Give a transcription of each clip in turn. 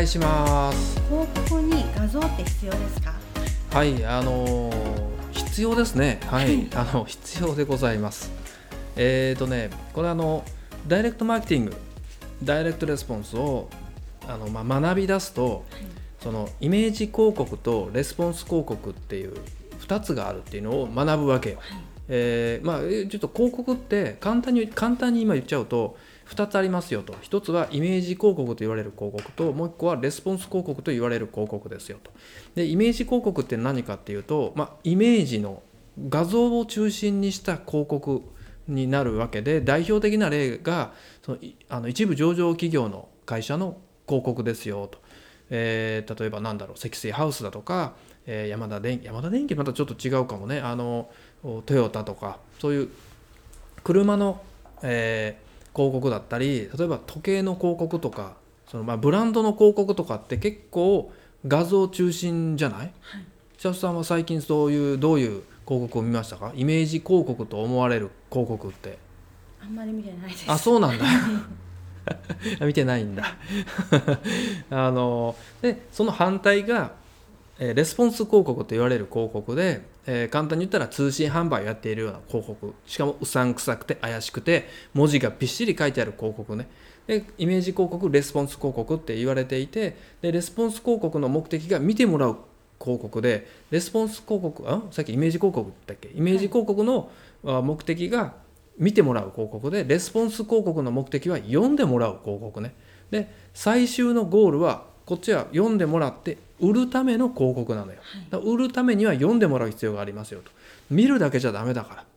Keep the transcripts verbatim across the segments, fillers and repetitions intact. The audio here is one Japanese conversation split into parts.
いします。 広告に画像って必要ですか？ はい、あのー必要ですね。はい、あの必要でございます。えーとね、これあのダイレクトマーケティング、ダイレクトレスポンスをあの、まあ、学び出すと、そのイメージ広告とレスポンス広告っていうふたつがあるっていうのを学ぶわけよ。えーまあ、ちょっと広告って簡単に簡単に今言っちゃうとふたつありますよと。ひとつはイメージ広告と言われる広告と、もういっこはレスポンス広告と言われる広告ですよと。でイメージ広告って何かっていうと、まあ、イメージの画像を中心にした広告になるわけで、代表的な例がそのあの一部上場企業の会社の広告ですよと。えー、例えばなんだろう、積水ハウスだとか、えー、ヤマダ電機、ヤマダ電機またちょっと違うかもね、あのトヨタとかそういう車の、えー広告だったり、例えば時計の広告とか、そのまあブランドの広告とかって結構画像中心じゃない？はい、千里さんは最近そういうどういう広告を見ましたか？イメージ広告と思われる広告って。 あんまり見てないです。 あ、そうなんだ見てないんだあのでその反対がえーレスポンス広告と言われる広告で、えー簡単に言ったら通信販売をやっているような広告、しかもうさんくさくて怪しくて文字がびっしり書いてある広告ね。でイメージ広告、レスポンス広告って言われていて、でレスポンス広告の目的が見てもらう広告で、レスポンス広告、あさっきイメージ広告だっけ、イメージ広告のあ目的が見てもらう広告で、レスポンス広告の目的は読んでもらう広告ね。で最終のゴールはこっちは読んでもらって売るための広告なのよ。だから売るためには読んでもらう必要がありますよと。見るだけじゃダメだから、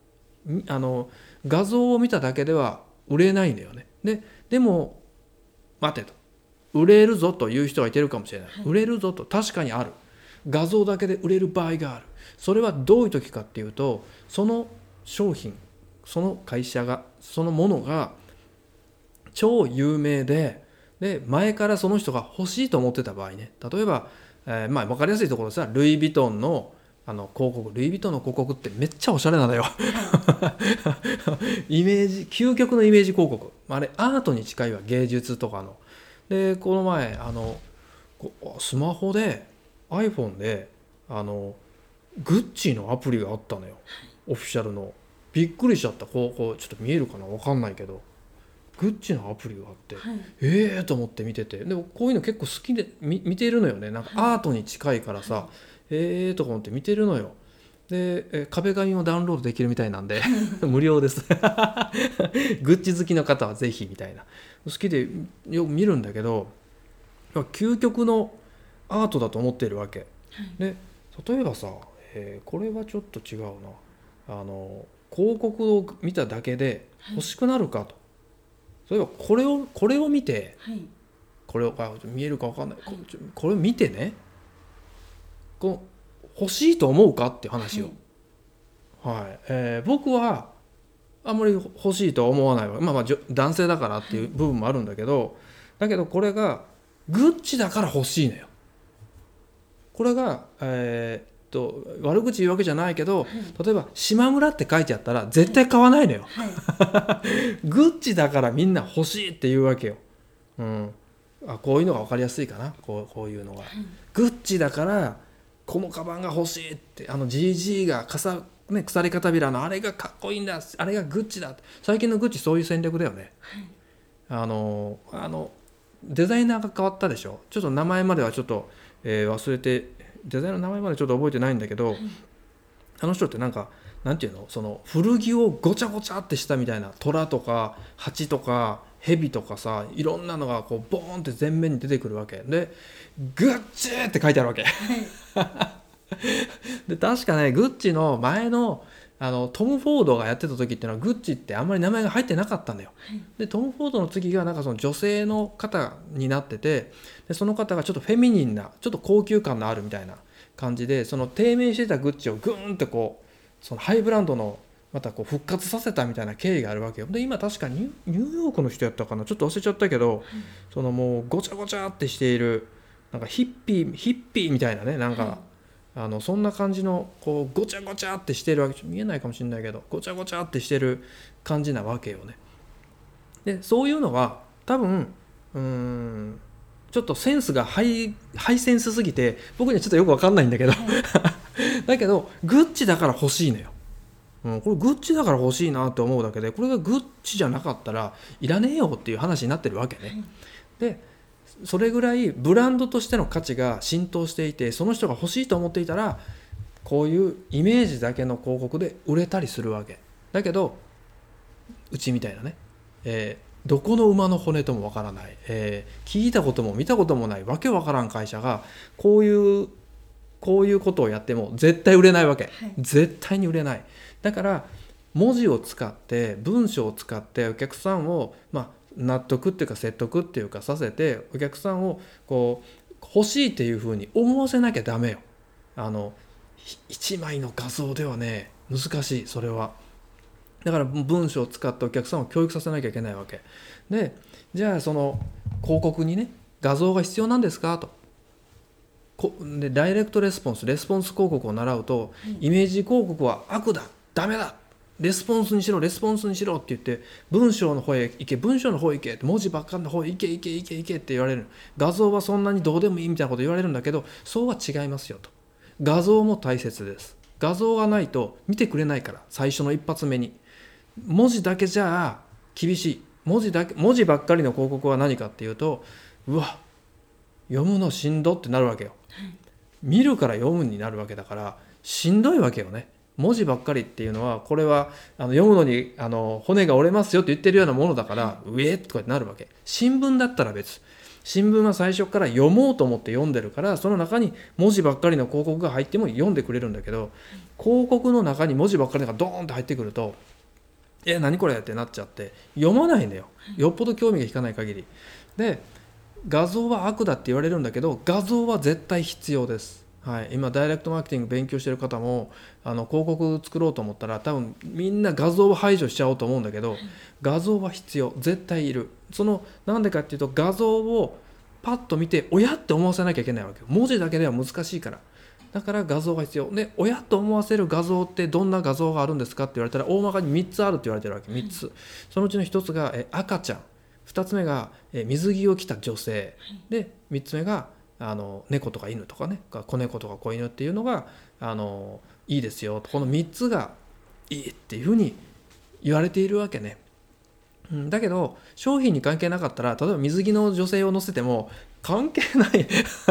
あの画像を見ただけでは売れないんだよね。ででも待てと、売れるぞという人がいてるかもしれない、はい、売れるぞと、確かにある。画像だけで売れる場合がある。それはどういう時かっていうと、その商品、その会社が、そのものが超有名で、で前からその人が欲しいと思ってた場合ね、例えば、えーまあ、分かりやすいところさ、ルイ・ヴィトンのあの広告、ルイ・ヴィトンの広告ってめっちゃおしゃれなのよイメージ、究極のイメージ広告、あれアートに近いわ、芸術とかの。でこの前あのスマホで iPhone であのグッチのアプリがあったのよ、オフィシャルの。びっくりしちゃった。こうこうちょっと見えるかな、分かんないけどグッチのアプリがあって、はい、ええー、と思って見てて、でもこういうの結構好きで 見, 見てるのよね。なんかアートに近いからさ、はい、ええーとか思って見てるのよ。でえ壁紙もダウンロードできるみたいなんで無料ですグッチ好きの方はぜひみたいな、好きでよく見るんだけど、究極のアートだと思っているわけ、はい、で例えばさ、えー、これはちょっと違うな、あの広告を見ただけで欲しくなるかと、はい、例えばこれをこれを見て、はい、これをあ見えるか分かんない、はい、これを見てね、こう欲しいと思うかっていう話を、はいはい、えー、僕はあんまり欲しいとは思わないわ。まあまあ男性だからっていう部分もあるんだけど、はい、だけどこれがグッチだから欲しいのよ。これが、えー、と悪口言うわけじゃないけど、はい、例えば島村って書いてあったら絶対買わないのよ、はい、グッチだからみんな欲しいって言うわけよ、うん、あこういうのが分かりやすいかな、こう、こういうのが、はい、グッチだからこのカバンが欲しいって、あの ジージー がかさ、ね、腐り片びらのあれがかっこいいんだ、あれがグッチだ。最近のグッチそういう戦略だよね、はい、あのあのデザイナーが変わったでしょ。ちょっと名前まではちょっと、えー、忘れて、デザイナーの名前までちょっと覚えてないんだけど、はい、あの人ってなんかなんていうの、その古着をごちゃごちゃってしたみたいな、虎とか蜂とか蛇とかさ、いろんなのがこうボーンって前面に出てくるわけで、グッチって書いてあるわけ、はい、で確かね、グッチの前のあのトム・フォードがやってた時っていうのはグッチってあんまり名前が入ってなかったんだよ、はい、でトム・フォードの次がなんかその女性の方になってて、でその方がちょっとフェミニンな、ちょっと高級感のあるみたいな感じで、その低迷してたグッチをグーンってこうそのハイブランドのまたこう復活させたみたいな経緯があるわけよ。で今確かにニューヨークの人やったかな、ちょっと忘れちゃったけど、はい、そのもうごちゃごちゃってしている、なんかヒッピーヒッピーみたいなね、なんか、はい、あのそんな感じのこうごちゃごちゃってしてるわけ、ちょっと見えないかもしれないけど、ごちゃごちゃってしてる感じなわけよね。でそういうのは多分うーんちょっとセンスがハイ、ハイセンスすぎて僕にはちょっとよく分かんないんだけど、はい、だけどグッチだから欲しいのよ、うん、これグッチだから欲しいなって思うだけで、これがグッチじゃなかったらいらねえよっていう話になってるわけね、はい、でそれぐらいブランドとしての価値が浸透していて、その人が欲しいと思っていたらこういうイメージだけの広告で売れたりするわけだけど、うちみたいなね、えーどこの馬の骨ともわからない、えー、聞いたことも見たこともないわけわからん会社がこういうこういうことをやっても絶対売れないわけ、はい、絶対に売れない。だから文字を使って文章を使ってお客さんを、まあ、納得っていうか説得っていうかさせて、お客さんをこう欲しいっていうふうに思わせなきゃダメよ。あの一枚の画像ではね難しい、それは。だから文章を使ってお客さんを教育させなきゃいけないわけで、じゃあその広告にね画像が必要なんですかと。こでダイレクトレスポンスレスポンス広告を習うと、イメージ広告は悪だ、ダメだ、レスポンスにしろレスポンスにしろって言って、文章の方へ行け文章の方へ行け、文字ばっかりの方へ行け行け行け行けって言われる。画像はそんなにどうでもいいみたいなこと言われるんだけど、そうは違いますよと。画像も大切です。画像がないと見てくれないから、最初の一発目に。文字だけじゃ厳しい。文字だけ文字ばっかりの広告は何かっていうと、うわ読むのしんどってなるわけよ、はい、見るから読むになるわけだからしんどいわけよね。文字ばっかりっていうのは、これはあの読むのにあの骨が折れますよって言ってるようなものだから、はい、うえっとかってなるわけ。新聞だったら別。新聞は最初から読もうと思って読んでるから、その中に文字ばっかりの広告が入っても読んでくれるんだけど、広告の中に文字ばっかりがドーンと入ってくると、え何これってなっちゃって読まないんだよ、よっぽど興味が引かない限りで。画像は悪だって言われるんだけど、画像は絶対必要です、はい、今ダイレクトマーケティング勉強してる方もあの広告作ろうと思ったら多分みんな画像を排除しちゃおうと思うんだけど、画像は必要、絶対いる。そのなんでかっていうと、画像をパッと見て親って思わせなきゃいけないわけよ。文字だけでは難しいから。だから画像が必要で、親と思わせる画像ってどんな画像があるんですかって言われたら、大まかにみっつあるって言われてるわけ。みっつ、そのうちのひとつがえ赤ちゃん、ふたつめがえ水着を着た女性で、みっつめがあの猫とか犬とかね、子猫とか子犬っていうのがあのいいですよと。このみっつがいいっていうふうに言われているわけね。だけど商品に関係なかったら、例えば水着の女性を載せても関係ない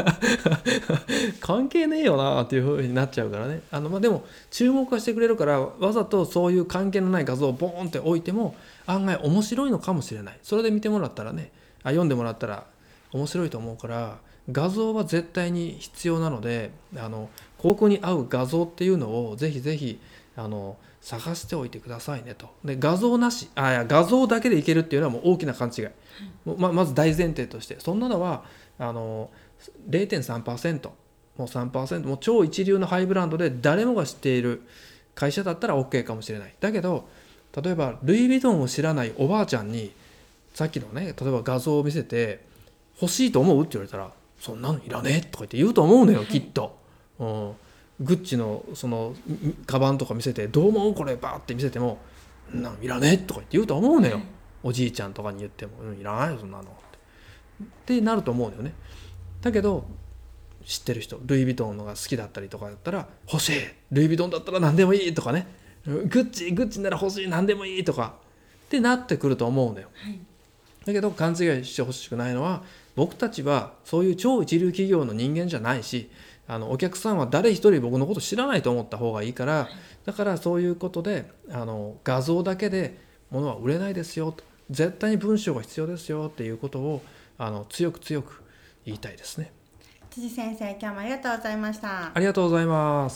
関係ねえよなっていう風になっちゃうからね。あの、まあ、でも注目はしてくれるから、わざとそういう関係のない画像をボーンって置いても案外面白いのかもしれない。それで見てもらったらね、あ読んでもらったら面白いと思うから、画像は絶対に必要なので、あの広告に合う画像っていうのをぜひぜひあの探しておいてくださいねと。で画像なし、あいや画像だけでいけるっていうのはもう大きな勘違い、ま, まず大前提として、そんなのはあの れいてんさんパーセント もう さんパーセント もう超一流のハイブランドで誰もが知っている会社だったら OK かもしれない。だけど例えばルイ・ヴィトンを知らないおばあちゃんにさっきのね、例えば画像を見せて欲しいと思うって言われたら、そんなのいらねえとか言って言うと思うのよ、きっと、うん、グッチのそのカバンとか見せて、どう思うこれバーって見せても、なんいらねえとか言って言うと思うのよ、おじいちゃんとかに言っても、うん、いらないよそんなのってってなると思うのよね。だけど知ってる人、ルイ・ヴィトンのが好きだったりとかだったら、欲しい、ルイ・ヴィトンだったら何でもいいとかね、グッチグッチなら欲しい、何でもいいとかってなってくると思うのよ、はい、だけど勘違いしてほしくないのは、僕たちはそういう超一流企業の人間じゃないし、あのお客さんは誰一人僕のこと知らないと思った方がいいから、はい、だからそういうことであの画像だけで物は売れないですよと、絶対に文章が必要ですよっていうことをあの強く強く言いたいですね。 辻先生、今日もありがとうございました。 ありがとうございます。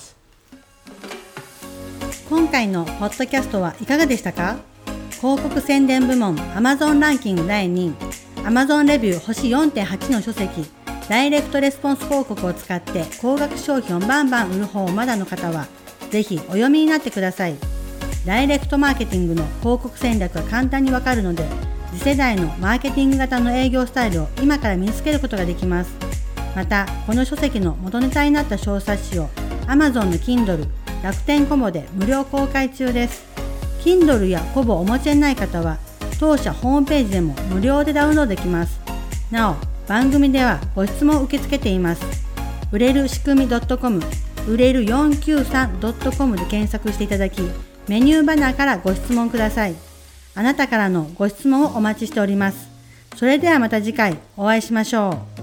今回のポッドキャストはいかがでしたか？広告宣伝部門 Amazon ランキングだいにい、Amazon レビュー星 よんてんはち の書籍、ダイレクトレスポンス広告を使って高額商品をバンバン売る方をまだの方は、ぜひお読みになってください。ダイレクトマーケティングの広告戦略が簡単にわかるので、次世代のマーケティング型の営業スタイルを今から身につけることができます。また、この書籍の元ネタになった小冊子を Amazon の Kindle、楽天コボで無料公開中です。Kindle やコボをお持ちでない方は、当社ホームページでも無料でダウンロードできます。なお、 番組ではご質問を受け付けています。売れる仕組み .com、売れる よんきゅうさん ドットコム で検索していただき、メニューバナーからご質問ください。あなたからのご質問をお待ちしております。それではまた次回お会いしましょう。